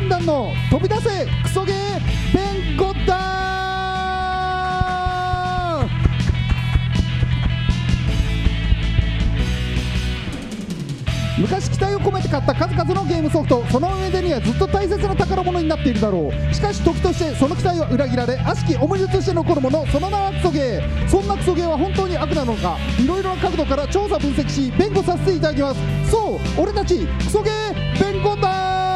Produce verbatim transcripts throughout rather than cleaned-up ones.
軍団の飛び出せクソゲー弁護団。昔期待を込めて買った数々のゲームソフト、その上でにはずっと大切な宝物になっているだろう。しかし時としてその期待は裏切られ、悪しき思い出として残るもの、その名はクソゲー。そんなクソゲーは本当に悪なのか、いろいろな角度から調査分析し弁護させていただきます。そう、俺たちクソゲー弁護団。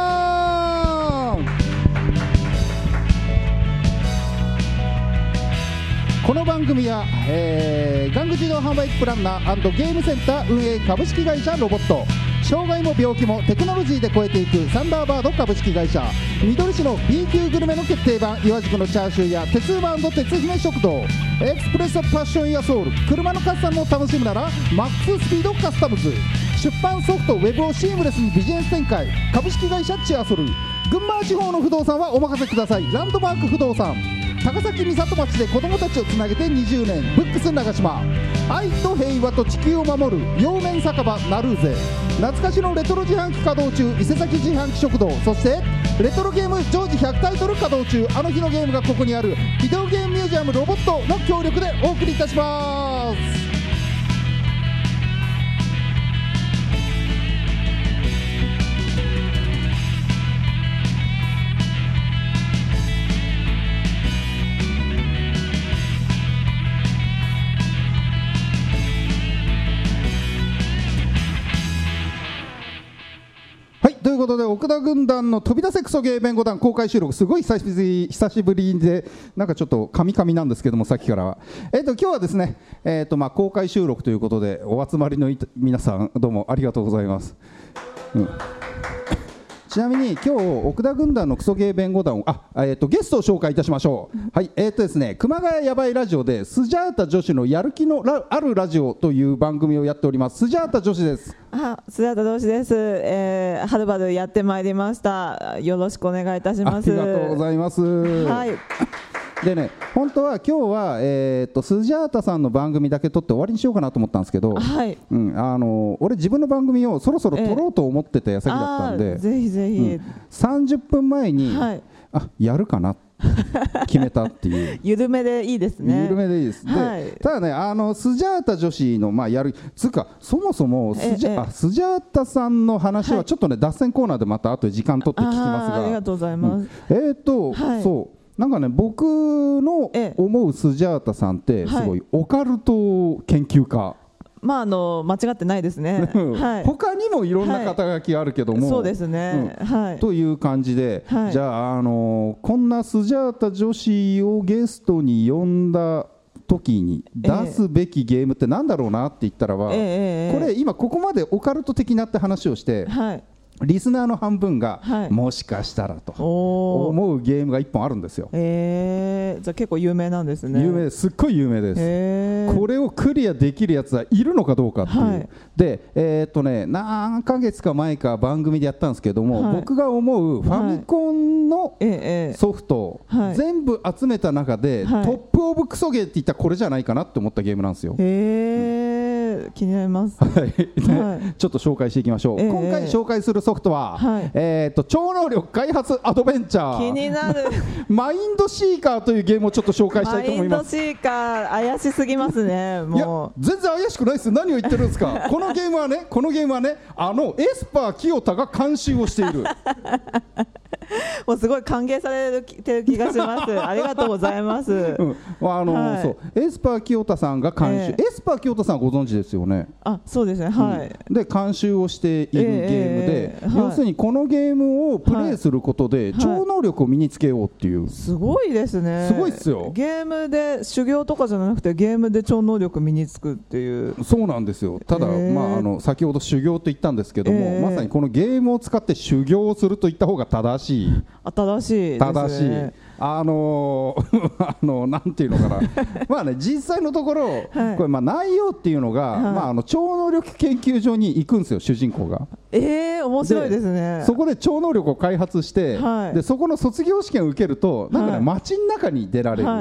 この番組は、えー、玩具自動販売機プランナー&ゲームセンター運営株式会社ロボット、障害も病気もテクノロジーで超えていくサンダーバード株式会社、緑市の B 級グルメの決定版岩宿のチャーシューや鉄馬&鉄姫食堂、エクスプレッソパッションやソウル、車のカスタムを楽しむならマックススピードカスタムズ、出版ソフトウェブをシームレスにビジネス展開株式会社チアソル、群馬地方の不動産はお任せくださいランドマーク不動産、高崎三郷町で子どもたちをつなげてにじゅうねんブックス長島、愛と平和と地球を守る陽面酒場なるぜ、懐かしのレトロ自販機稼働中伊勢崎自販機食堂、そしてレトロゲーム常時ひゃくタイトル稼働中あの日のゲームがここにあるビデオゲームミュージアムロボットの協力でお送りいたします。ということで奥田軍団の飛び出せクソゲー弁護団公開収録、すごい久しぶり久しぶりでなんかちょっとカミカミなんですけども、さっきからはえっと今日はですね、えっとまあ公開収録ということでお集まりの皆さんどうもありがとうございます、うん、ちなみに今日奥田軍団のクソゲー弁護団をあ、えー、とゲストを紹介いたしましょう、うん、はい、えーとですね、熊谷やばいラジオでスジャータ女子のやる気のあるラジオという番組をやっておりますスジャータ女子です。 あ、スジャータ女子です、えー、はるばるやってまいりました。よろしくお願いいたします。 ありがとうございます。はいでね、本当は今日は、えー、とスジャータさんの番組だけ撮って終わりにしようかなと思ったんですけど、はいうん、あの俺自分の番組をそろそろ撮ろうと思ってた矢先だったんで、えー、 ぜひぜひ、うん、 さんじゅっぷんまえに、はい、あやるかな決めたっていう緩めでいいですね。 緩めでいいです、はい、でただね、あのスジャータ女子の、まあ、やるつうかそもそもスジャ、ええ、あスジャータさんの話はちょっとね、はい、脱線コーナーでまた後で時間取って聞きますがあ, ありがとうございます、 うん、えっ、ー、と、はい、そうなんかね、僕の思うスジャータさんってすごいオカルト研究家、はい、 まあ、あの間違ってないですね、はい、 他にもいろんな肩書きあるけども、はい、 そうですね、うんはい、 という感じで、はい、じゃあ、あのこんなスジャータ女子をゲストに呼んだ時に出すべきゲームってなんだろうなって言ったらば、えー、これ今ここまでオカルト的なって話をして、はいリスナーの半分が、はい、もしかしたらと思うゲームがいっぽんあるんですよ。 えー、じゃあ結構有名なんですね。 有名です、すっごい有名です、えー、これをクリアできるやつはいるのかどうかっていう、はい、で、えーっとね、何ヶ月か前か番組でやったんですけども、はい、僕が思うファミコンのソフト、はい、全部集めた中で、はい、トップオブクソゲーって言ったらこれじゃないかなって思ったゲームなんですよ。 えーうん、気になります、 はいはい、ちょっと紹介していきましょう、えー、今回紹介するソフトは、はいえー、と超能力開発アドベンチャー気になるマインドシーカーというゲームをちょっと紹介したいと思います。 マインドシーカー怪しすぎますね。もういや全然怪しくないですよ。何を言ってるんですかこのゲームはねこのゲームはねあのエスパー清田が監修をしているもうすごい歓迎されてる気がしますありがとうございます、うんあのーはい、そうエスパー清田さんが監修、えー、エスパー清田さんご存知ですよね。 あそうですね、はい、 うん、で監修をしているゲームで、えー、要するにこのゲームをプレイすることで、はい、超能力を身につけようっていう、はい、 すごいですね。 すごいっすよ。 ゲームで修行とかじゃなくてゲームで超能力身につくっていう。 そうなんですよ。ただ、えーまあ、あの先ほど修行と言ったんですけども、えー、まさにこのゲームを使って修行をすると言った方が正しい正しいですね。 正しいあのー、あのなんていうのかなまあね実際のところ、はい、これまあ内容っていうのが、はいまあ、あの超能力研究所に行くんですよ主人公が。 えー、面白いですね。 そこで超能力を開発して、はい、でそこの卒業試験を受けるとなんか、ねはい、街の中に出られる、はい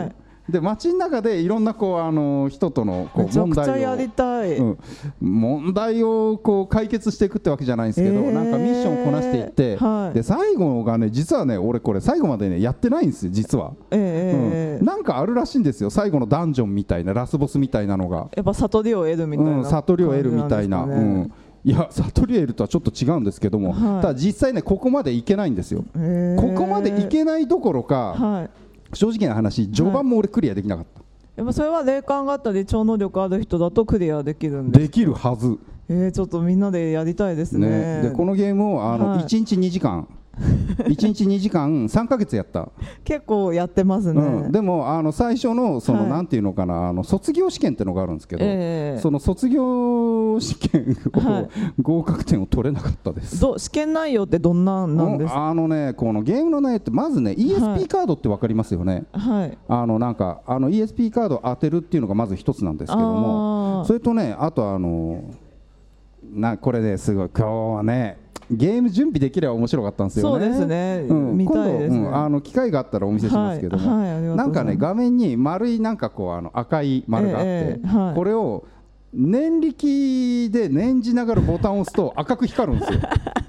で街の中でいろんなこうあの人とのこうめちゃ問題をくちゃやりたい、 うん、問題をこう解決していくってわけじゃないんですけど、 えー、 なんかミッションをこなしていって、はい、で最後がね実はね俺これ最後までねやってないんですよ実は、えーうん、なんかあるらしいんですよ最後のダンジョンみたいなラスボスみたいなのがやっぱ悟りを得るみたいな、 うん、悟りを得るみたいな、うん、いや悟りを得るとはちょっと違うんですけども、はい、ただ実際ねここまでいけないんですよ、えー、ここまでいけないどころか、はい、正直な話序盤も俺クリアできなかった、はい、 やっぱそれは霊感があったり超能力ある人だとクリアできるんですか？ できるはず、 えー、ちょっとみんなでやりたいですね。 ねでこのゲームをあの、はい、いちにちにじかんいちにちにじかんさんかげつやった結構やってますね、 うん、でもあの最初のその、はい、なんていうのかなあの卒業試験ってのがあるんですけど、えー、その卒業試験を、はい、合格点を取れなかったです。 ど試験内容ってどんななんですか？ あのねこのゲームの内容ってまずね イーエスピー カードって分かりますよね、はい、あのなんかあの イーエスピー カードを当てるっていうのがまず一つなんですけども、それとねあとあのなこれねすごい今日はねゲーム準備できれば面白かったんですよね。 そうですね、 うん、 見たいですね、 今度、うん、あの機会があったらお見せしますけども、はいはい、なんかね画面に丸いなんかこうあの赤い丸があって、えーはい、これを念力で念じながらボタンを押すと赤く光るんですよ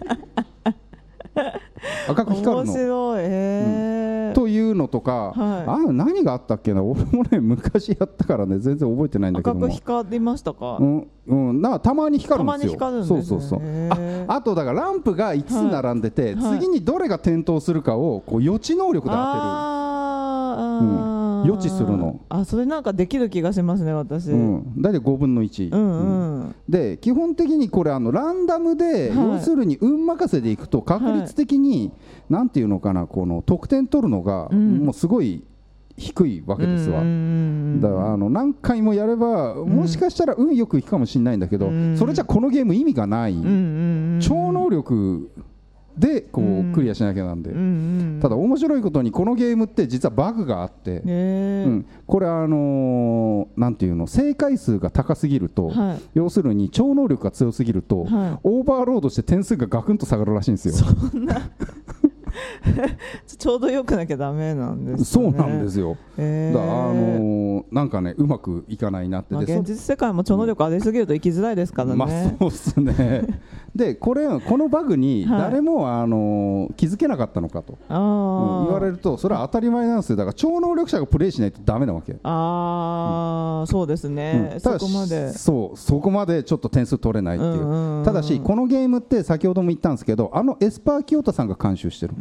赤く光るの面白い、えーうん、というのとか、はい、あ何があったっけな俺もね昔やったからね全然覚えてないんだけども赤く光りましたか？ うんうん、なんかたまに光るんですよ。 たまに光るんですね。 そうそうそう。あ、あとだからランプがいつつ並んでて、はい、次にどれが点灯するかをこう予知能力で当てる。あ、うん、予知するの。 あ、それなんかできる気がしますね私。 うん、だいたいごぶんのいち。うんうんうん、で基本的にこれあのランダムで、はい、要するに運任せでいくと確率的に、はい、なんていうのかなこの得点取るのが、うん、もうすごい低いわけですわ。だからあの何回もやればもしかしたら運よくいくかもしれないんだけど、それじゃこのゲーム意味がない。超能力でこうクリアしなきゃなんで、ただ面白いことにこのゲームって実はバグがあって、うん、これあのー、なんていうの正解数が高すぎると、はい、要するに超能力が強すぎると、はい、オーバーロードして点数がガクンと下がるらしいんですよ。 そんなちょうどよくなきゃダメなんですね。 そうなんですよ、えー、だあのー、なんかねうまくいかないなって、まあ、 現実世界も超能力ありすぎると生きづらいですからね、 まあそうですねでこれこのバグに誰も、はい、あのー、気づけなかったのかと、あ、うん、言われるとそれは当たり前なんですよ。だから超能力者がプレイしないとダメなわけ。 あ、うん、そうですね、うん、そこまでそうそこまでちょっと点数取れないっていう、うんうんうん、ただしこのゲームって先ほども言ったんですけどあのエスパー清田さんが監修してる。 うん、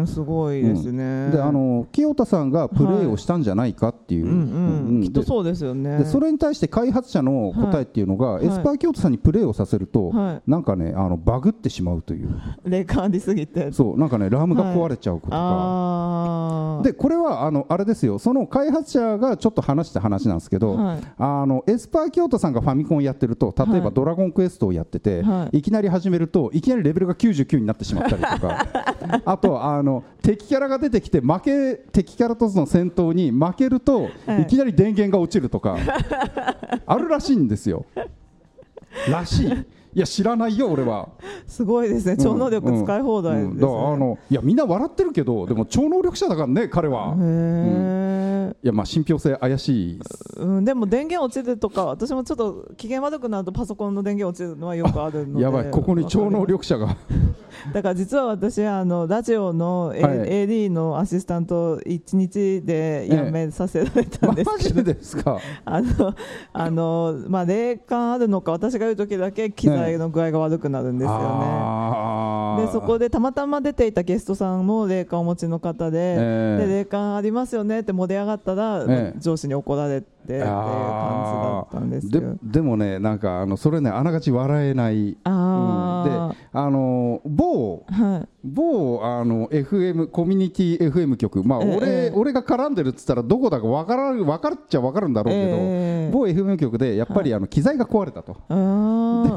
すごいですね、 うん、であの清田さんがプレイをしたんじゃないかっていう、はい、うんうんうん、きっとそうですよね。 でそれに対して開発者の答えっていうのが、はい、エスパー清田さんにプレイをさせると、はい、なんかねあのバグってしまうという霊感ありすぎてそうなんかねラムが壊れちゃうことか、はい、でこれはあのあれですよその開発者がちょっと話した話なんですけど、はい、あのエスパー清田さんがファミコンをやってると例えばドラゴンクエストをやってて、はい、いきなり始めるといきなりレベルがきゅうじゅうきゅうになってしまったりとかあとあの敵キャラが出てきて負け敵キャラとの戦闘に負けると、はい、いきなり電源が落ちるとかあるらしいんですよらしい。いや知らないよ俺は。すごいですね超能力使い放題ですね、うんうん、だからあのいやみんな笑ってるけどでも超能力者だからね彼は。へー、うん、いやまあ信憑性怪しい、 うん、でも電源落ちるとか私もちょっと機嫌悪くなるとパソコンの電源落ちるのはよくあるのでやばいここに超能力者がだから実は私あのラジオの、A はい、エーディー のアシスタントいちにちで辞めさせられたんですけど、 マジですかあのあの、まあ、霊感あるのか私が言う時だけ機材の具合が悪くなるんですよね、ね、でそこでたまたま出ていたゲストさんも霊感をお持ちの方で、えー、で霊感ありますよねって盛り上がったら、えー、上司に怒られてっていう感じだったんですよ。 で, でもねなんかあのそれねあながち笑えない。あ、うん、であの某、はい、某あの エフエム コミュニティ エフエム 局、まあ俺えー、俺が絡んでるっつったらどこだか分からる分かるっちゃ分かるんだろうけど、えー、某 エフエム 局でやっぱりあの機材が壊れたと、はい、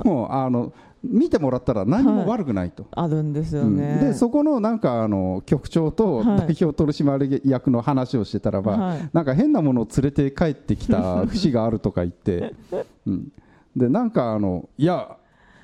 でもあの見てもらったら何も悪くないと、 はい、あるんですよね、 うん、でそこのなんかあの局長と代表取締役の話をしてたらば、はい、なんか変なものを連れて帰ってきた節があるとか言って、うん、でなんかあのいや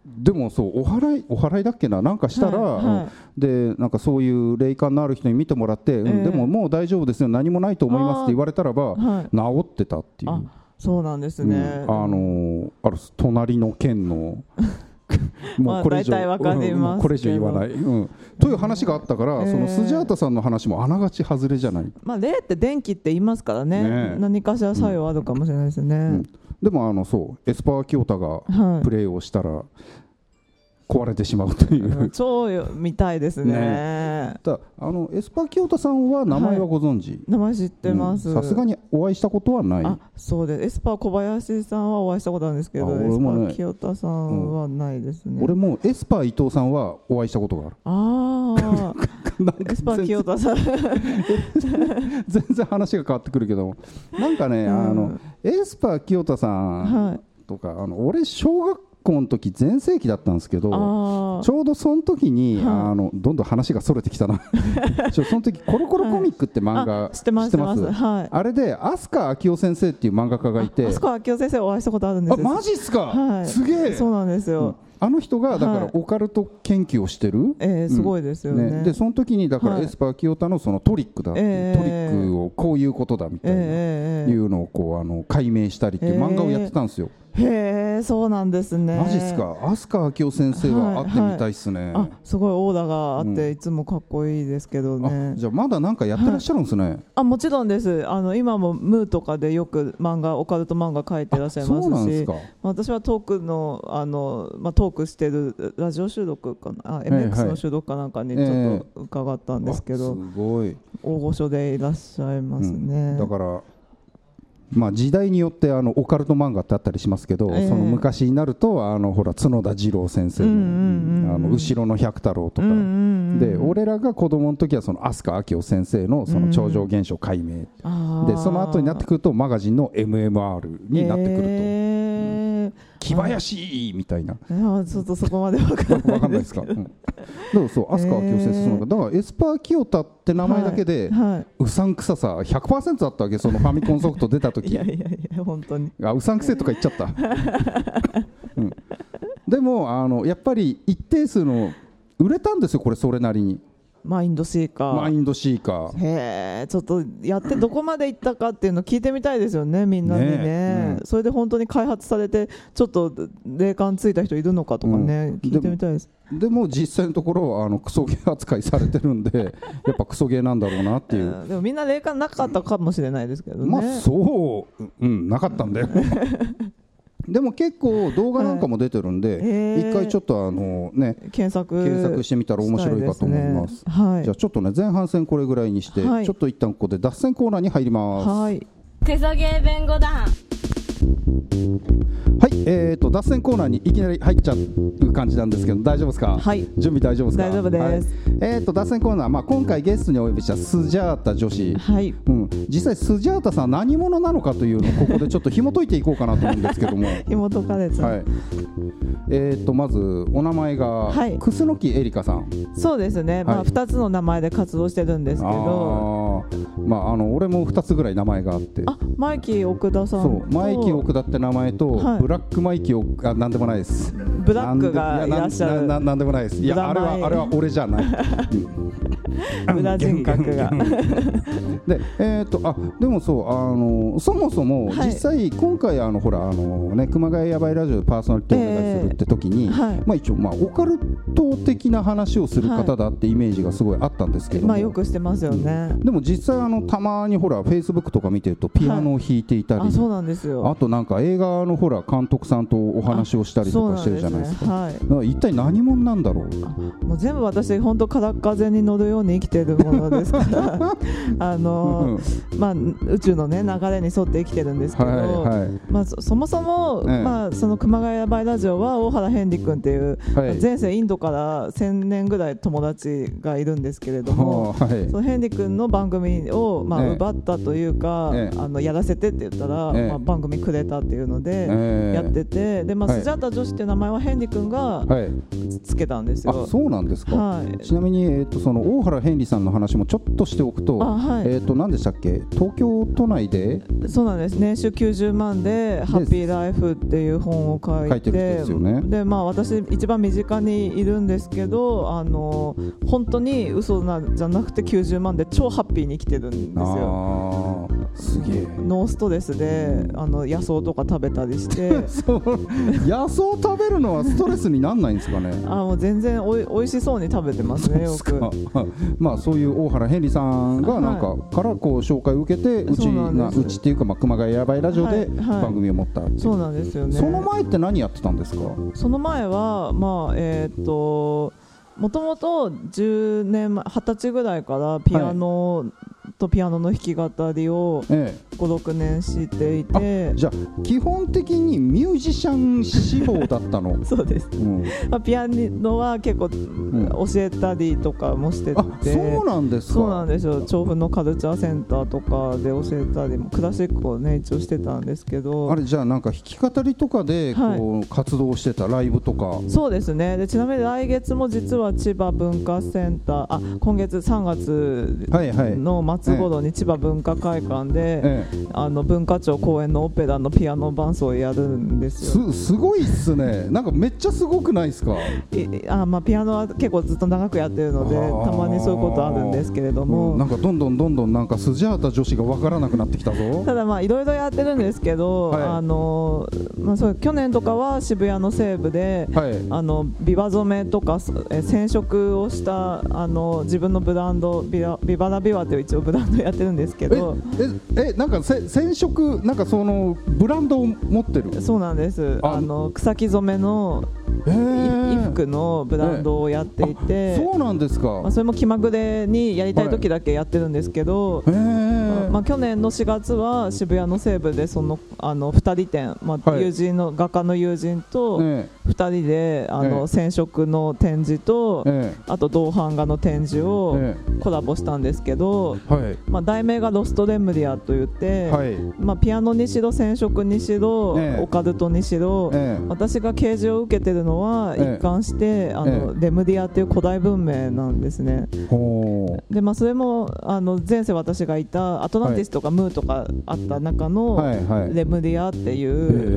でもそうお祓いお祓いだっけななんかしたら、はいはい、でなんかそういう霊感のある人に見てもらって、えーうん、でももう大丈夫ですよ何もないと思いますって言われたらば、はい、治ってたっていう。 そうなんですね、 うん、あのー、ある隣の県のもうこれ以上、まあ、うん、 これ以上言わない、うん、という話があったから、えー、そのスジャータさんの話もあながち外れじゃない、 まあ、霊って電気って言いますから ね, ね何かしら作用あるかもしれないですね、うんうん、 でもあのそうエスパー清田がプレーをしたら、はい壊れてしまうという超見たいですね。 ねだあのエスパー清田さんは名前はご存知、はい、 名前知ってますさすがにお会いしたことはない。 あそうですエスパー小林さんはお会いしたことあるんですけど、ね、エスパー清田さんはないですね、 うん、俺もエスパー伊藤さんはお会いしたことがある。 ああエスパー清田さん全然話が変わってくるけどなんかね、うん、あのエスパー清田さんとか、はい、あの俺小学この時全盛期だったんですけどちょうどその時に、はい、あのどんどん話がそれてきたなちょその時コロコロコミックって漫画、はい、 知ってます知ってます、はい、 あれで飛鳥明夫先生っていう漫画家がいて飛鳥明夫先生お会いしたことあるんですよ。あマジっすか、はい、すげえそうなんですよ、うんあの人がだからオカルト研究をしてる、はいえー、すごいですよね、 うんね、でその時にだからエスパー清田のそのトリックだ、えー、トリックをこういうことだみたいな、えー、いうのをこうあの解明したりっていう漫画をやってたんですよ、 えー、へえそうなんですね。 マジっすか飛鳥明夫先生は会ってみたいっすね、はいはい、 あすごいオーラがあって、うん、いつもかっこいいですけどね。 あじゃあまだなんかやってらっしゃるんですね、はい、 あもちろんですあの今もムーとかでよく漫画オカルト漫画描いてらっしゃいますしそうなんですか。私はトークの、あの、まあ、トークしてるラジオ収録かなあ エムエックス の収録かなんかにちょっと伺ったんですけど、 えー、すごい大御所でいらっしゃいますね、 うん、だからまあ、時代によってあのオカルト漫画ってあったりしますけど、えー、その昔になるとあのほら角田二郎先生の、うんうんうん、あの後ろの百太郎とか、うんうんうん、で俺らが子供の時はその飛鳥明夫先生のその超常現象解明、うん、でその後になってくるとマガジンの エムエムアール になってくると、えーうん、木林みたいな、 ちょっとそこまで分からないですけど分かんないですか、うん、そう飛鳥明夫先生、えー、だからエスパー清田って名前だけで、はいはい、うさんくささ ひゃくパーセント だったわけそのファミコンソフト出た時いやいやいや本当にあうさんくせとか言っちゃった、うん、でもあのやっぱり一定数の売れたんですよこれそれなりにマインドシーカーマインドシーカーへえちょっとやってどこまでいったかっていうの聞いてみたいですよねみんなに ね, ね、うん、それで本当に開発されてちょっと霊感ついた人いるのかとかね、うん、聞いてみたいです。 でも実際のところはあのクソゲー扱いされてるんでやっぱクソゲーなんだろうなっていう、 うん、でもみんな霊感なかったかもしれないですけどね。 まあそううんなかったんだよでも結構動画なんかも出てるんで、はいえー、一回ちょっとあの、ね、 検索検索してみたら面白いかと思います、 ねはい、 じゃあちょっとね前半戦これぐらいにして、はい、ちょっと一旦ここで脱線コーナーに入ります、 はい、 クソゲー弁護団はい、えーと脱線コーナーにいきなり入っちゃう感じなんですけど大丈夫ですか、 はい、 準備大丈夫ですか。 大丈夫です、はい、 えーと脱線コーナー、まあ、今回ゲストにお呼びしたスジャータ女子、 はいうん、実際スジャータさん何者なのかというのをここでちょっと紐解いていこうかなと思うんですけども紐解かれちゃう、はい、 えーとまずお名前が、はい、楠木エリカさん。 そうですね、まあ、ふたつの名前で活動してるんですけど、 あ、まあ、あの俺もふたつぐらい名前があって、 あマイキー奥田さんとそうマイキー奥田って名前と、はい、ブラックマイキー奥あなんでもないです。 ブラックがいらっしゃる。 なななんでもないです。いやあれはあれは俺じゃない。 裏人格がで、えー、とあでもそうあのそもそも実際、はい、今回あのほらあの、ね、熊谷やばいラジオでパーソナリティをお願いするって時に、えーはいまあ、一応、まあ、オカルト的な話をする方だってイメージがすごいあったんですけども、 まあ、よくしてますよね、 うん、でも実際あのたまにほらフェイスブックとか見てるとピアノを弾いていたり、はい、 あそうなんですよ。 あとなんか映画のほら監督さんとお話をしたりとかしてるじゃないですか。はい、だから一体何者なんだろう。 もう全部私本当空っ風に乗るように生きてるものですからあの、うんまあ、宇宙の、ね、流れに沿って生きてるんですけど、はいはいまあ、そ, そもそも、ええまあ、その熊谷やばいラジオは大原ヘンリ君っていう、はい、前世インドからせんねんぐらい友達がいるんですけれども、はい、そのヘンリ君の番組を、まあええ、奪ったというか、ええ、あのやらせてって言ったら、ええまあ、番組くれたっていうのでやってて、でまあ、スジャータ女子っていう名前はヘンリ君がつけたんですよ。 あそうなんですか、 はい、 ちなみに、えー、とその大原ヘンリリーさんの話もちょっとしておくと、はい、えーと何でしたっけ、東京都内でそうなんです、年収きゅうじゅうまんでハッピーライフっていう本を書いて、 書いてる人ですよね。 で、まあ、私一番身近にいるんですけど、あの本当に嘘なんじゃなくてきゅうじゅうまんで超ハッピーに生きてるんですよ。 あすげえ。 ノーストレスであの野草とか食べたりしてそう野草食べるのはストレスになんないんですかね。 あもう全然おいおいしそうに食べてますね、よく。 まあそういう大原ヘンリーさんがなんか、はい、からこう紹介を受けて、うちなうちっていうか、まあ、熊谷やばいラジオで番組を持った、はいはい、 そうなんですよね。 その前って何やってたんですか。 その前はまあえー、っともともとじゅうねんまえ、はたちぐらいからピアノとピアノの弾き語りをご、ろくねんしていて、ええ、 じゃあ基本的にミュージシャン志望だったの。 そうです、うんまあ、ピアノは結構教えたりとかもしてて、 あそうなんですか。 そうなんですよ。調布のカルチャーセンターとかで教えたりもクラシックをね一応してたんですけど、 あれじゃあなんか弾き語りとかでこう、はい、活動してたライブとか。 そうですね。でちなみに来月も実は千葉文化センター、あ今月さんがつの末頃に千葉文化会館で、ええ、あの文化庁公演のオペラのピアノ伴奏をやるんですよ。 す, すごいっすね。なんかめっちゃすごくないですか。 あ、まあ、ピアノは結構ずっと長くやってるのでたまにそういうことあるんですけれども、 うん、なんかどんどんどんどんなんかスジャータ女子が分からなくなってきたぞ。 ただまあいろいろやってるんですけど、はい、あのまあ、そう去年とかは渋谷の西部で、はい、あのビバ染めとかえ染色をしたあの自分のブランドビバビバラビワという一応ブランドやってるんですけど、 ええなんかせ染色なんかそのブランドを持ってる。 そうなんです。あの草木染めの衣服のブランドをやっていて、 そうなんですか。 まあ、それも気まぐれにやりたい時だけやってるんですけど、はい、まあまあ、去年のしがつは渋谷の西部でそのあのふたりてん、まあ、友人の、はい、画家の友人とふたりであの染色の展示と、あと銅版画の展示をコラボしたんですけど、はい、まあ、題名がロストレムディアといって、はい、まあ、ピアノにしろ染色にしろ、オカルトにしろ、私が啓示を受けてるのは一貫してあのレムディアっていう古代文明なんですね。で、まあ、それもあの前世私がいたアトランティスとかムーとかあった中のレムディアっていう、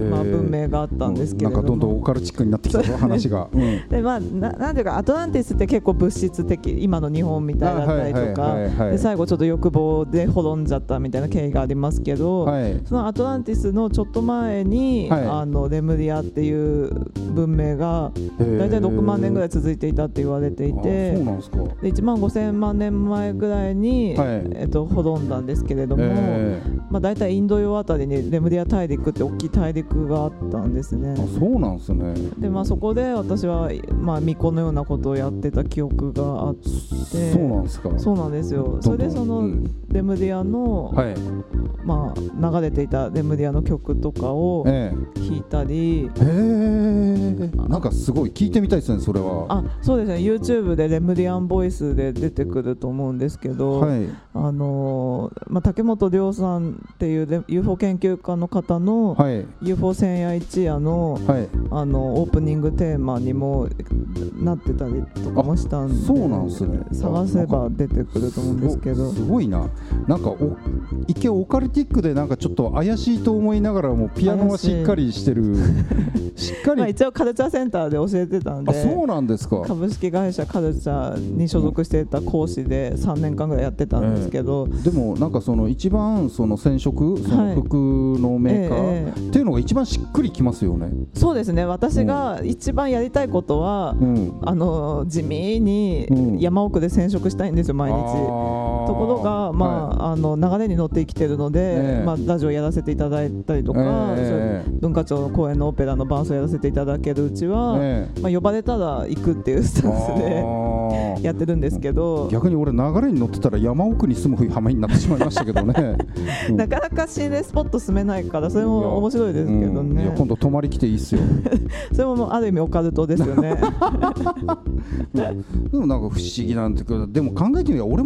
まあ、文明があったんですけれども、 なんかどんどんオカルチックになってきたぞ話が、うん、 で、まあ、な, なんていうかアトランティスって結構物質的、今の日本みたいだったりとかで、最後ちょっと欲望で滅んじゃったみたいな経緯がありますけど、はい、そのアトランティスのちょっと前に、はい、あのレムディアっていう文明がだいたいろくまんねんぐらい続いていたって言われていて、 そうなんですか。 でいちまんごせんまんねんまえぐらいに、はい、えっと、滅んだんですけれども、えーまあ、だいたいインド洋あたりにレムディア大陸って大きい大陸があったんですね。 あ、そうなんですね。 で、まあ、そこで私は、まあ、巫女のようなことをやってた記憶があって。 そうなんですか。 そうなんですよ。それでそのレムディアの、はい、まあ、流れていたレムディアの曲とかを弾いたり、えー、なんかすごい聞いてみたいですね、それは。 あ、そうですね。 YouTube でレムディアンボイスで出てくると思うんですけど、はい、あのーまあ、竹本涼さんっていう ユーフォー 研究家の方の、はい、ユーフォー 千夜一夜の、はい、あのオープニングテーマにもなってたりとかもしたんで、 そうなんですね。 探せば出てくると思うんですけど、 すごいな。なんかお一見オカルティックでなんかちょっと怪しいと思いながらもピアノはしっかりしてるしっかり、 まあ、一応カルチャーセンターで教えてたんで。 あ、そうなんですか。 株式会社カルチャーに所属していた講師でさんねんかんぐらいやってたんですけど、 えー、でもなんかその一番その染色、その服のメーカーっていうのが一番しっくりきますよね。 そうですね。私が一番やりたいことは、うん、あの地味に山奥で染色したいんですよ、毎日。ところが、まあ、はい、あの流れに乗って生きてるので、えーまあ、ラジオやらせていただいたりとか、えー、文化庁の公演のオペラの伴奏やらせていただけるうちは、えーまあ、呼ばれたら行くっていうスタンスでやってるんですけど、 逆に俺流れに乗ってたら山奥に住む羽目になってしまいましたけどねうん、なかなか心霊スポット住めないからそれも面白いですけどね。 いや、うん、いや今度泊まり来ていいっすよそれもある意味オカルトですよねでもなんか不思議なんていうか、でも考えてみれば俺も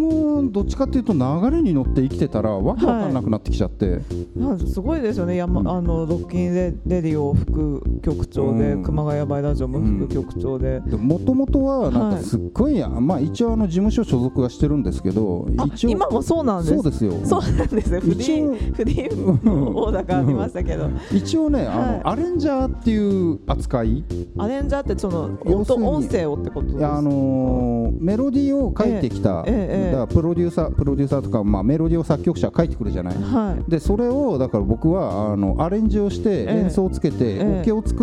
分どっちかっていうと流れに乗って生きてたらわけわかんなくなってきちゃって、 はい、すごいですよね。山、うん、あのロッキンレディオ副局長で、うん、熊谷バイラジオも副局長で、もともとはなんかすっごい、はい、まあ一応あの事務所所属はしてるんですけど、一応今もそうなんです。 そうですよ。 そうなんですよ。フリーフリーのオーダーがありましたけど、 一応ね、あの、はい、アレンジャーっていう扱い。 アレンジャーってその音音声をってことですか。 あのー、メロディーを書いてきた、ええええ、だからプロデューサープロデューサーとか、まあ、メロディーを作曲者書いてくるじゃない、はい、でそれをだから僕はあのアレンジをして演奏をつけて、ええ、オケを作って、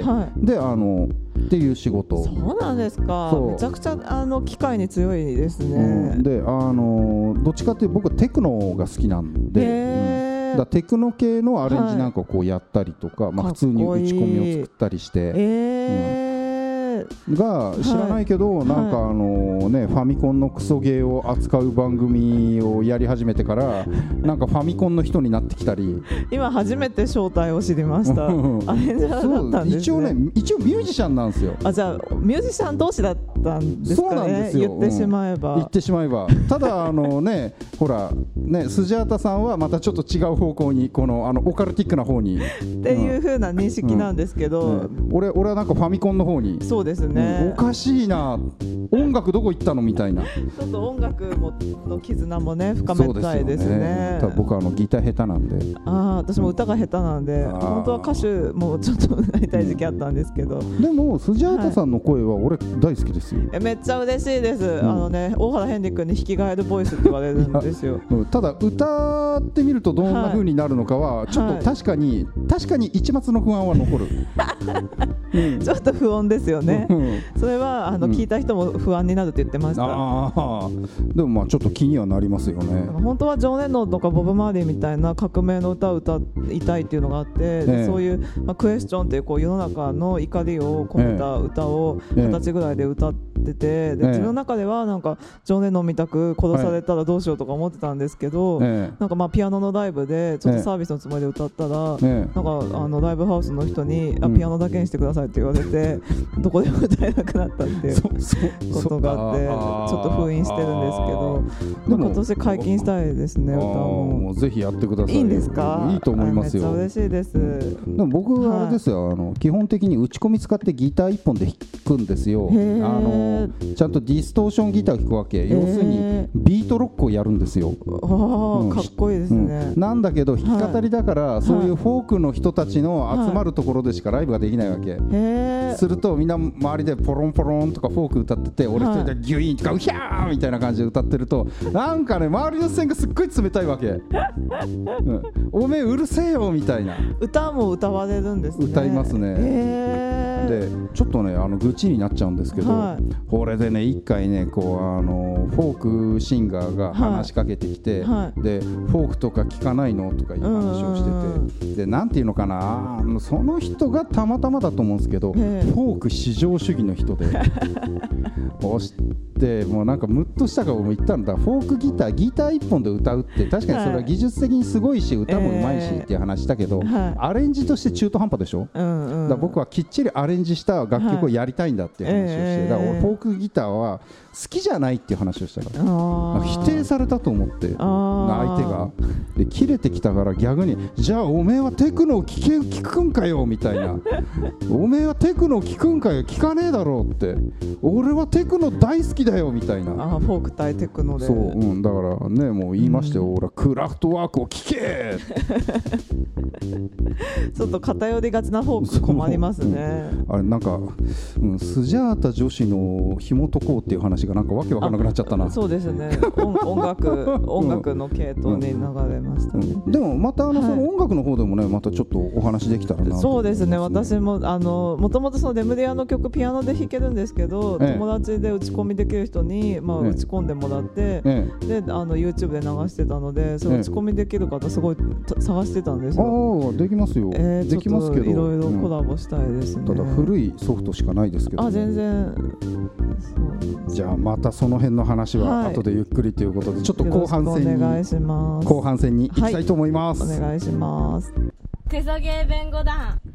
はい、であのっていう仕事。 そうなんですか。めちゃくちゃあの機械に強いですね、 うん、であのどっちかっていうと僕はテクノが好きなんで、えーうん、だテクノ系のアレンジなんかをこうやったりとか、はい、まあ、普通に打ち込みを作ったりして、えーうんが知らないけど、はい、なんかあのね、ファミコンのクソゲーを扱う番組をやり始めてからなんかファミコンの人になってきたり、 今初めて正体を知りましたアレンジャーだったんですね。 一応ね、一応ミュージシャンなんですよ。 あ、じゃあミュージシャン同士だったんですかね。そうなんですよ。言ってしまえば、うん、 言ってしまえばただあのねほらね、スジャータさんはまたちょっと違う方向にこのあのオカルティックな方にっていう風な認識なんですけど、うんうんね、俺, 俺はなんかファミコンの方に。 そうですね、 うん、おかしいな、音楽どこ行ったのみたいな。ちょっと音楽もの絆もね深めたいですね。 ね、僕はあのギター下手なんで。 あ、私も歌が下手なんで、うん、本当は歌手もちょっとなりたい時期あったんですけど、 でもスジャータさんの声は俺大好きですよ。 えめっちゃ嬉しいです、うん、あのね、大原ヘンリ君に弾き替えるボイスって言われるんですよ。 ただ歌ってみるとどんな風になるのかはちょっと確かに、はい、確かに一抹の不安は残る、 うん、ちょっと不穏ですよね、うん、それはあの、うん、聞いた人も不安になるって言ってました。 あ、でもまあちょっと気にはなりますよね。 本当はジョン・レノンとかボブ・マーリーみたいな革命の歌を歌いたいっていうのがあって、ええ、そういう、まあ、クエスチョンっていう、こう世の中の怒りを込めた歌を二十歳ぐらいで歌ってて、で自分の中ではなんかジョン・レノンみたく殺されたらどうしようとか思ってたんですけど、ええ、なんかまあピアノのライブでちょっとサービスのつもりで歌ったら、ええ、なんかあのライブハウスの人に、うん、あピアノだけにしてくださいって言われてどこでも歌えなくなったっていうことがあって、ちょっと封印してるんですけど、まあ、今年解禁したいですね。歌ももうぜひやってください。 いいんですか。 いいと思いますよ。 めっちゃ嬉しいです。でも僕はあれですよ、はい、あの基本的に打ち込み使ってギター一本で弾くんですよ。あのちゃんとディストーションギターを弾くわけ。要するにビートロックをやるんですよ。 あ、うん、かっこいいですね、 うん、なんだけど弾き語りだから、はい、そういうフォークの人たちの集まるところでしかライブができないわけ、はい、するとみんな周りでポロンポロンとかフォーク歌ってて、俺一人でギュイーンとかウヒャーみたいな感じで歌ってると、なんかね周りの線がすっごい冷たいわけ、うん、おめえうるせえよみたいな。 歌も歌われるんですね。 歌いますね。でちょっとねあの愚痴になっちゃうんですけど、はい、これでね一回ねこうあのフォークシンガーが話しかけてきて、はい、でフォークとか聞かないのとかいう話をしてて、でなんていうのかな、その人がたまたまだと思うんですけど、フォーク至上主義の人でそしてもうなんかムッとした顔も言ったんだ。フォークギターギター一本で歌うって確かにそれは技術的にすごいし、歌もうまいしっていう話だけど、アレンジとして中途半端でしょ、うんうん、だから僕はきっちりアレンジした楽曲をやりたいんだっていう話をして、はい、だから俺フォークギターは好きじゃないっていう話をしたから、否定されたと思って相手がで切れてきたから、逆にじゃあおめえはテクノを聞け聞くんかよみたいなおめえはテクノを聞くんかよ、聞かねえだろうって、俺はテクノ大好きだよみたいな。 あ、フォーク対テクノで。 そう、うん、だからねもう言いましたよ、うん、俺はクラフトワークを聞けちょっと偏りがちなフォーク困りますね、 うん、あれなんか、うん、スジャータ女子の紐解こうっていう話がなんかわけわからなくなっちゃったな。 そうですね音, 音楽音楽の系統に流れましたね、うんうん、でもまたあの、はい、その音楽の方でもねまたちょっとお話できたらな、ね、 そうですね。私もあのもともとそのレムリアの曲ピアノで弾けるんですけど、ええ、友達で打ち込みできる人に、まあ、打ち込んでもらって、ええ、であの YouTube で流してたので、その打ち込みできる方すごい探してたんですよ。 ああできますよ、えー、できますけどいろいろコラボしたいですね、 うん、ただ古いソフトしかないですけど、ね、 あ全然そうじゃあまたその辺の話は後でゆっくりということで、はい、ちょっと後半戦にお願いします後半戦に行きたいと思います、 はい、お願いします。 手提げ弁護団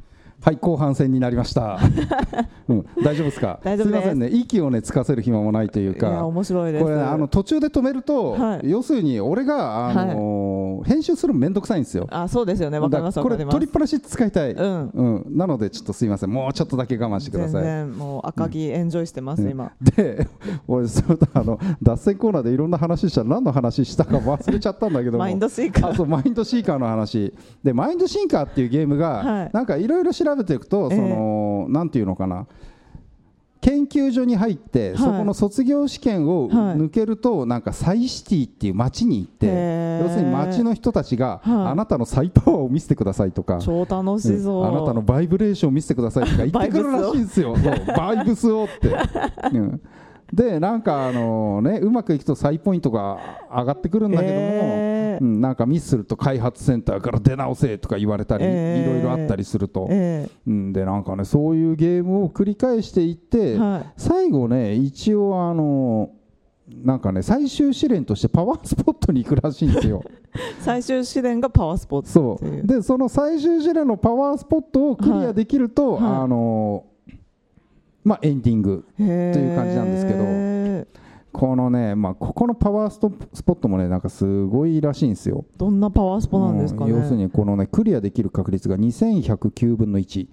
はい後半戦になりました、うん、大丈夫ですか。 大丈夫です。 すいませんね、息をねつかせる暇もないというか。 いや面白いです。 これ、ね、あの途中で止めると、 はい、 要するに俺が、あのーはい、編集するのめんどくさいんですよ。 あそうですよね、わかりますわかります。 これ取りっぱなし使いたい、 うんうん、なのでちょっとすいません、もうちょっとだけ我慢してください。 全然もう赤木エンジョイしてます、うん、今で俺そうあの脱線コーナーでいろんな話したら何の話したか忘れちゃったんだけどもマインドシーカー。 あそうマインドシーカーの話で、マインドシーカーっていうゲームが、はい、なんかいろいろ調べていくと、その、えー、なんていうのかな、研究所に入って、はい、そこの卒業試験を抜けると、はい、なんかサイシティっていう街に行って、要するに街の人たちが、はい、あなたのサイパワーを見せてくださいとか、 超楽しそう、 うん、あなたのバイブレーションを見せてくださいとか言ってくるらしいんですよバイブスをって、うんでなんかあのね、うまくいくとサイポイントが上がってくるんだけども、えーうん、なんかミスすると開発センターから出直せとか言われたり、えー、いろいろあったりすると、えーうん、でなんかねそういうゲームを繰り返していって、はい、最後ね一応あのなんかね最終試練としてパワースポットに行くらしいんですよ最終試練がパワースポットそうで、その最終試練のパワースポットをクリアできると、はいはい、あのまあ、エンディングという感じなんですけど、このね、まあ、ここのパワースポットもねなんかすごいらしいんですよ。 どんなパワースポなんですかね。 要するにこのねクリアできる確率がにせんひゃくきゅうぶんのいちい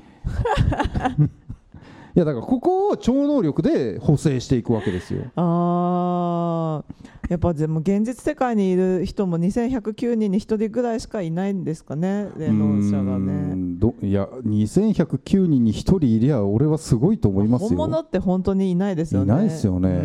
やだからここを超能力で補正していくわけですよ。 あやっぱでも現実世界にいる人もにせんひゃくきゅうにんにひとりぐらいしかいないんですかね、霊能者がね。 どいやにせんひゃくきゅうにんにひとりいりゃ俺はすごいと思いますよ。 本物って本当にいないですよね。 いないですよね、うんうん、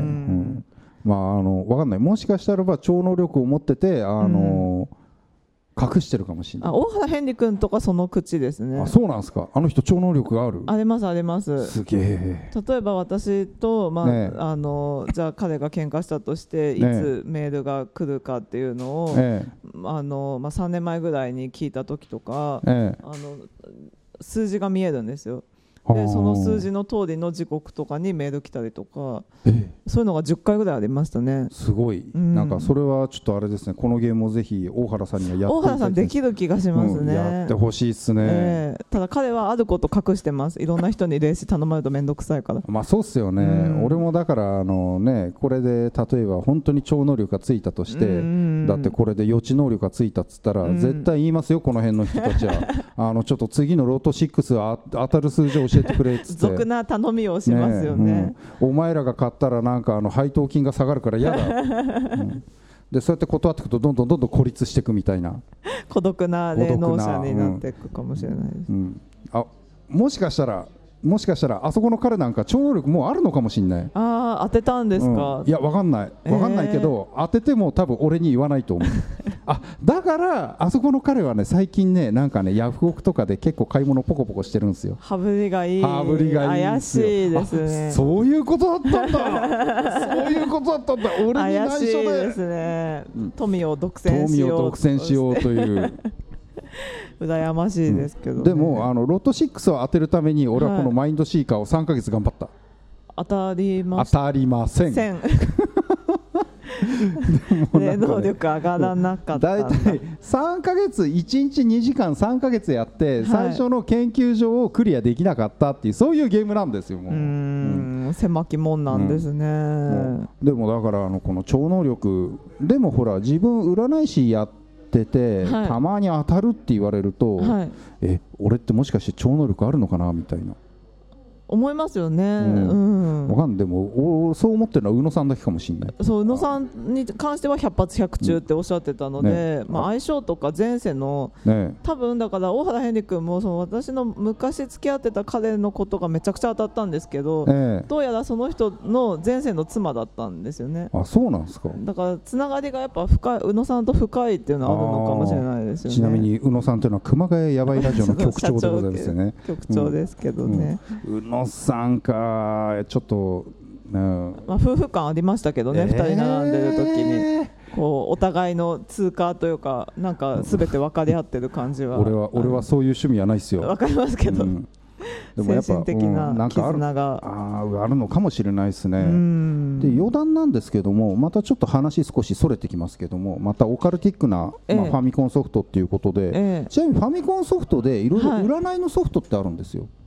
まああの分かんない、もしかしたらば超能力を持っててあの、うん隠してるかもしれない。 あ大原ヘンリ君とかその口ですね。 あそうなんですか。あの人超能力がある。 ありますあります。 すげえ。 例えば私と、まあね、あのじゃあ彼が喧嘩したとしていつメールが来るかっていうのを、ねあのまあ、さんねんまえぐらいに聞いた時とか、ね、あの数字が見えるんですよ。でその数字の通りの時刻とかにメール来たりとか、えそういうのがじゅっかいぐらいありましたね。 すごい、うん、なんかそれはちょっとあれですね、このゲームをぜひ大原さんにはやっていただきたい。 大原さんできる気がしますね、うん、 やってほしいですね、えー、ただ彼はあること隠してます。いろんな人に霊視頼まれるとめんどくさいからまあそうっすよね、うん、俺もだからあのねこれで例えば本当に超能力がついたとして、うん、だってこれで予知能力がついたっつったら、うん、絶対言いますよこの辺の人たちはあのちょっと次のロトろくは当たる数字を教えてくれっつって俗な頼みをしますよね、ねうん、お前らが買ったらなんかあの配当金が下がるから嫌だ、うん、でそうやって断っていくとどんどんどんどん孤立していくみたいな孤独な霊能者になっていくかもしれないです、 うんうん、あもしかしたらもしかしたらあそこの彼なんか超能力もうあるのかもしれない。 ああ当てたんですか、 うん、いや分かんない分かんないけど、えー、当てても多分俺に言わないと思うあだからあそこの彼はね最近ねなんかねヤフオクとかで結構買い物ポコポコしてるんですよ。 羽振りがいい羽振りがいい怪しいですね。 そういうことだったんだそういうことだったんだ俺に内緒で怪しいですね、うん、富を独占しよう富を独占しようという羨ましいですけど、ねうん、でもあのロトろくを当てるために俺はこのマインドシーカーをさんかげつ頑張った、はい、 当たります当たりません霊能力上がらなかったんだ。 だいたいさんかげついちにちにじかんさんかげつやって、はい、最初の研究所をクリアできなかったっていうそういうゲームなんですよ。もううーん、うん、狭き門なんですね、うん、 でもだからあのこの超能力でもほら自分占い師やってて、はい、たまに当たるって言われると、はい、え俺ってもしかして超能力あるのかなみたいな思いますよね、 うんうん、わかんない。でもそう思ってるのは宇野さんだけかもしれない。 そう宇野さんに関してはひゃく発ひゃく中っておっしゃってたので、うんねまあ、相性とか前世の、ね、多分だから大原ヘンリ君もその私の昔付き合ってた彼のことがめちゃくちゃ当たったんですけど、ね、どうやらその人の前世の妻だったんですよね。 あそうなんですか。 だからつながりがやっぱ深い宇野さんと深いっていうのはあるのかもしれないですよね。 ちなみに宇野さんというのは熊谷やばいラジオの局長でございますよね局長ですけどね、 うんうん、宇野さんかちょっと、 うんまあ、夫婦感ありましたけどね、えー、ふたり並んでる時にこうお互いの通過というかなんか全て分かり合ってる感じは俺は俺はそういう趣味はないですよ。 分かりますけど、 うんでもやっぱ精神的な絆が、 うん、あ, あるのかもしれないですね。で余談なんですけども、またちょっと話少しそれてきますけども、またオカルティックな、ええまあ、ファミコンソフトっていうことで、ええ、ちなみにファミコンソフトでいろいろ占いのソフトってあるんですよ、はい、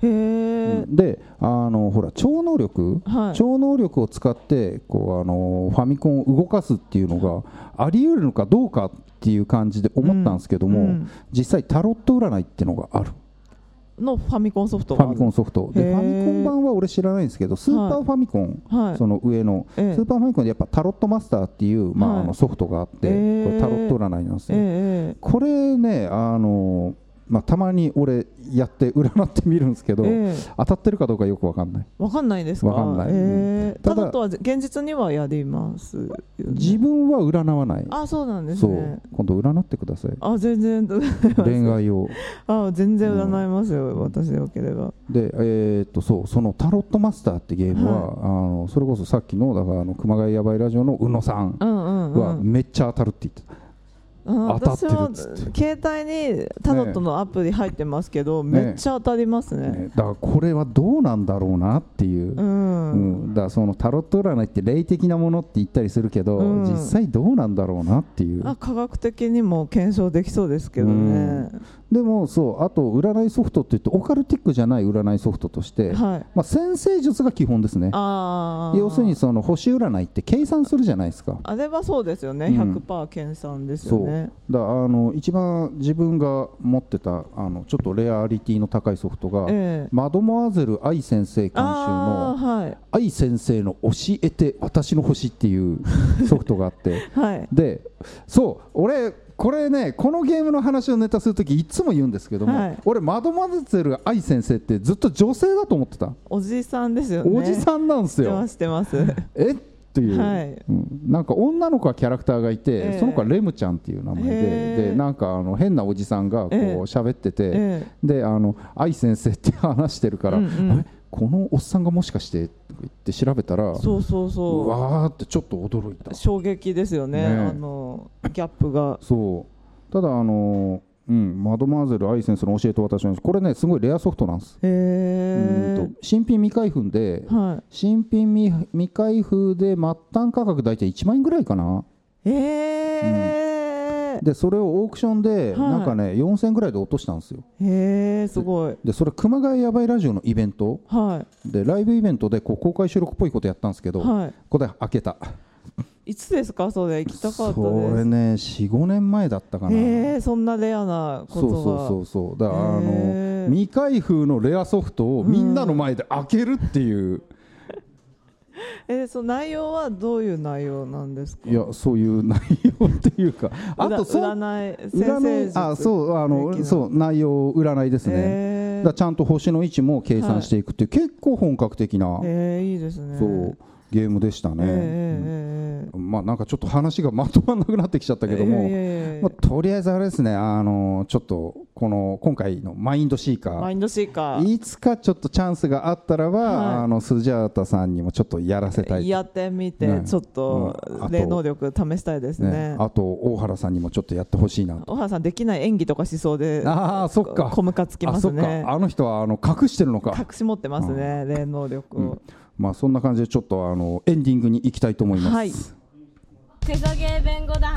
へであのほら超能力、はい、超能力を使ってこうあのファミコンを動かすっていうのがあり得るのかどうかっていう感じで思ったんですけども、うんうん、実際タロット占いっていうのがあるのファミコンソフトファミコンソフトで、ファミコン版は俺知らないんですけど、スーパーファミコン、はい、その上の、はい、スーパーファミコンでやっぱタロットマスターっていう、まあ、あのソフトがあって、はい、これタロット占いなんですよ、えー、これねあのまあ、たまに俺やって占ってみるんですけど、えー、当たってるかどうかよく分かんない分かんないですか。 分かんない、 えー、タロットは現実にはやりますよね。 自分は占わない。 あ、そうなんですね。 そう今度占ってください。 あ、全然恋愛をあ、全然占いますよ、うん、私でよければ。 で、えー、っとそうそのタロットマスターってゲームは、はい、あのそれこそさっきのだからあの熊谷やばいラジオの宇野さんはめっちゃ当たるって言ってた。 うん、私は携帯にタロットのアプリ入ってますけど、ね、めっちゃ当たりますね、ねだからこれはどうなんだろうなっていう、うんうん、だからそのタロット占いって霊的なものって言ったりするけど、うん、実際どうなんだろうなっていう。 あ、科学的にも検証できそうですけどね、うんでもそうあと占いソフトって言ってオカルティックじゃない占いソフトとして、はいまあ、先生術が基本ですね。あ要するにその星占いって計算するじゃないですか。 あれはそうですよね、うん、ひゃくパーセント 計算ですよね。 そうだあの一番自分が持ってたあのちょっとレアリティの高いソフトが、えー、マドモアゼル愛先生監修の、はい、愛先生の教えて私の星っていうソフトがあって、はい、でそう俺これねこのゲームの話をネタするときいつも言うんですけども、はい、俺マドモアゼル愛先生ってずっと女性だと思ってた。 おじさんですよね。 おじさんなんですよ。 知ってます知ってますえっていう、はいうん、なんか女の子はキャラクターがいて、えー、その子はレムちゃんっていう名前で、えー、でなんかあの変なおじさんがこう喋ってて、えー、であの愛先生って話してるから、うんうん、このおっさんがもしかしてとか言って調べたらそうそうそううわーってちょっと驚いた。 衝撃ですよ ね, ねあのギャップが。 そうただあのうん、マドマーゼル愛先生の教えて私のこれねすごいレアソフトなんです。へー。新品未開封で、はい、新品 未, 未開封で末端価格大体いちまんえんぐらいかな。へー、うん、でそれをオークションで、はい、なんかねよんせんえんぐらいで落としたんですよ。へーすごい。 で, でそれ熊谷やばいラジオのイベント、はい、でライブイベントでこう公開収録っぽいことやったんですけど、はい、ここで開けた。 いつですかそれ。行きたかったです。 それね よん,ご 年前だったかな。 へーそんなレアなことが。 そうそうそうそうだからあの未開封のレアソフトをみんなの前で開けるっていう、うん、 えその内容はどういう内容なんですか。 いやそういう内容っていうかあとそ占い先生術あそうあのそう内容占いですね。だちゃんと星の位置も計算していくっていう、はい、結構本格的な、 えー、いいですね。 そうゲームでしたね、えーうん、まあなんかちょっと話がまとまらなくなってきちゃったけども、えーまあ、とりあえずあれですねあのちょっとこの今回のマインドシーカーマインドシーカーいつかちょっとチャンスがあったらば、はい、あのスジャータさんにもちょっとやらせたい。 やってみて、ね、ちょっと霊能力試したいですね。ねあと大原さんにもちょっとやってほしいなと。 大原さんできない演技とかしそうであそっかこむかつきますね。あそっかあの人はあの隠してるのか隠し持ってますね霊能力を、うんまあ、そんな感じでちょっとあのエンディングに行きたいと思います。はい、 手加減弁護団。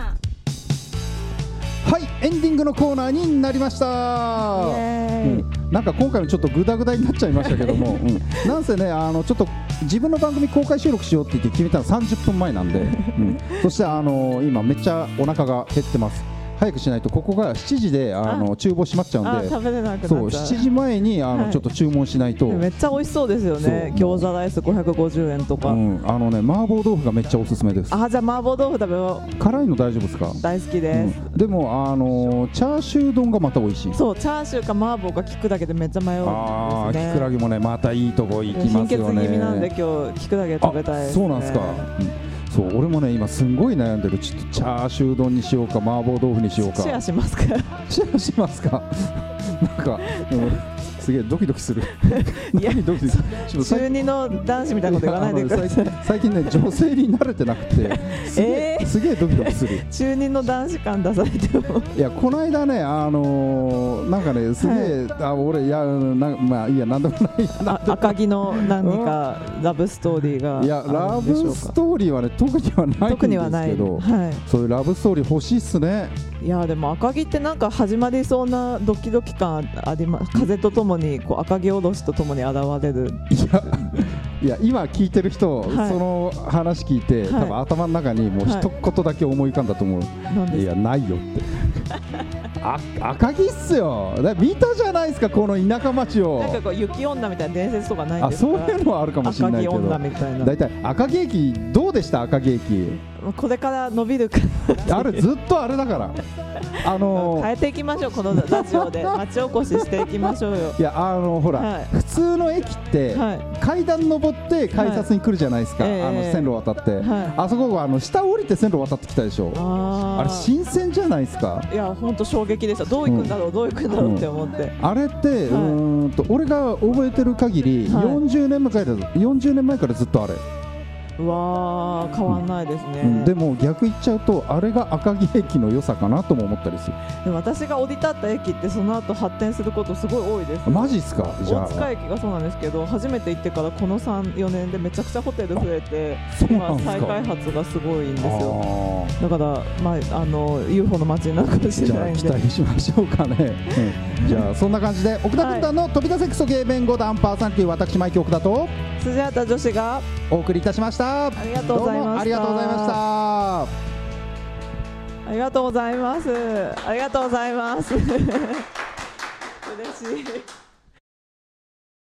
はいエンディングのコーナーになりました。うん、なんか今回もちょっとグダグダになっちゃいましたけども、うん、なんせねあのちょっと自分の番組公開収録しようって言って決めたのさんじゅっぷんまえなんで、うん、そしてあの今めっちゃお腹が減ってます。早くしないとここがしちじであの厨房閉まっちゃうんで食べれなくなっちゃう。 そうしちじまえにあの、はい、ちょっと注文しないと。 めっちゃ美味しそうですよね。餃子ライスごひゃくごじゅうえんとか、うん、 あのね麻婆豆腐がめっちゃおすすめです。 あじゃあ麻婆豆腐食べよう。 辛いの大丈夫ですか。 大好きです、 うん、でもあのチャーシュー丼がまた美味しい。 そうチャーシューか麻婆か聞くだけでめっちゃ迷うんですね。 あキクラゲもねまたいいとこ行きますよね。 貧血気味なんで今日聞くだけ食べたいです、ね、 そうなんですか、うんそう俺もね今すんごい悩んでる。ちょっとチャーシュー丼にしようか麻婆豆腐にしようか。 シェアしますかシェアしますかなんか、うん、 すげえドキドキするいやドキドキする中二の男子みたいなこと言わないでください。 最近ね女性に慣れてなくてすげえ、 えー、 すげえドキドキする中二の男子感出されてもいやこの間ねあのー、なんかねすげえ、はい、あ俺いやなんまあいいやなんでもないや赤木の何かラブストーリーがいやラブストーリーはね特にはないんですけど、はい、そういうラブストーリー欲しいっすね。 いやでも赤木ってなんか始まりそうなドキドキ感あります。風とともにこう赤木おろしとともに現れる。 いやいや今聞いてる人、はい、その話聞いて、はい、多分頭の中にもう一言だけ思い浮かんだと思う、はい、いやないよってあ赤木っすよ。だ見たじゃないですかこの田舎町を。 なんかこう雪女みたいな伝説とかないんですか。 あそういうのはあるかもしれないけど赤木女みたいな。 だいたい赤木駅どうでした。赤木駅これから伸びるかあれずっとあれだからあのー、 変えていきましょうこのラジオで町おこししていきましょうよ。 いやあのほら、はい、普通の駅って、はい、階段登って改札に来るじゃないですか、はい、あの線路渡って、はい、あそこはあの下降りて線路渡ってきたでしょ。 あ, あれ新鮮じゃないですか。 いや本当衝撃でした。どう行くんだろう、うん、どう行くんだろうって思って、 うん、あれって、はい、うーんと俺が覚えてる限り、はい、よんじゅうねんまえからよんじゅうねんまえからずっとあれ。 うわー変わんないですね、 うん、でも逆言っちゃうとあれが赤木駅の良さかなとも思ったりする。 でも私が降り立った駅ってその後発展することすごい多いです。 マジっすか。じゃあ大塚駅がそうなんですけど初めて行ってからこの さん,よ 年でめちゃくちゃホテル増えて今再開発がすごいんですよ。だから、まあ、あの ユーフォー の街になるかもしれないんでじゃあ期待しましょうかね、うん、じゃあそんな感じで奥田軍団の飛び出せクソゲー弁護団パーソナリティ私マイキー奥田と辻畑女子がお送りいたしました。 ありがとうございました。 ありがとうございました。 ありがとうございます。ありがとうございます嬉しい。